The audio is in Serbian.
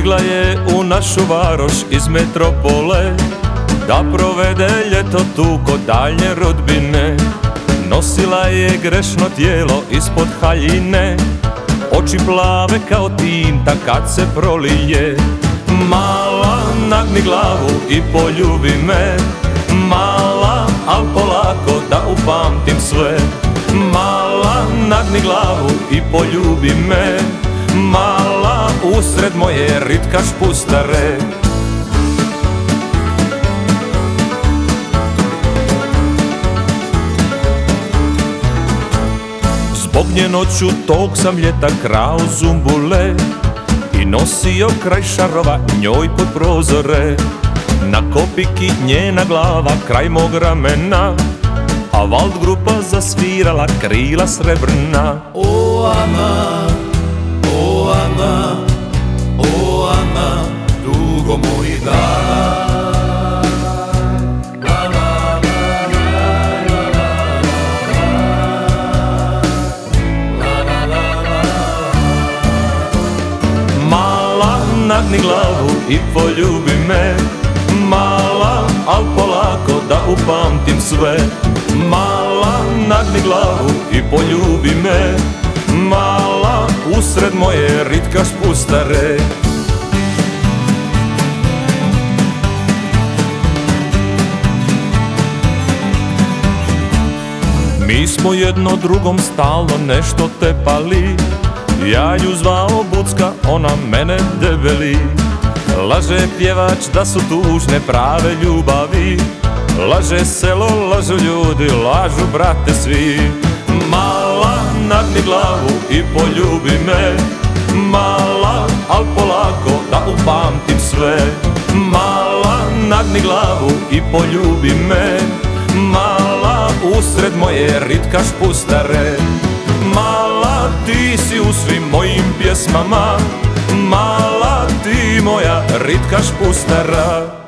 Stigla je u našu varoš iz metropole, da provede ljeto tu kod daljnje rodbine. Nosila je grešno tijelo ispod haljine, oči plave kao tinta kad se prolije. Mala, nagni glavu i poljubi me, mala, al polako da upamtim sve. Mala, nagni glavu i poljubi me, mala, usred moje ritkaš pustare. Zbog nje noću tog sam ljeta krao zumbule i nosio kraj šarova njoj pod prozore. Na kopiki njena glava kraj mog ramena, a Vald grupa zasvirala krila srebrna. O Ana, o Ana, o Ana, dugo mojih dana. Nagni glavu i poljubi me, mala, al polako da upamtim sve. Mala, nagni glavu i poljubi me, mala, usred moje ritkaš pustare. Mi smo jedno drugom stalno nešto tepali, ja ju zvao Bucka, ona mene Debeli. Laže pjevač da su tužne prave ljubavi, laže selo, lažu ljudi, lažu brate svi. Mala, nagni glavu i poljubi me, mala, al polako da upamtim sve. Mala, nagni glavu i poljubi me, mala, usred moje ritkaš pustare. Mala, ti si u svim mojim pjesmama, mala, ti moja ritkaš pustara.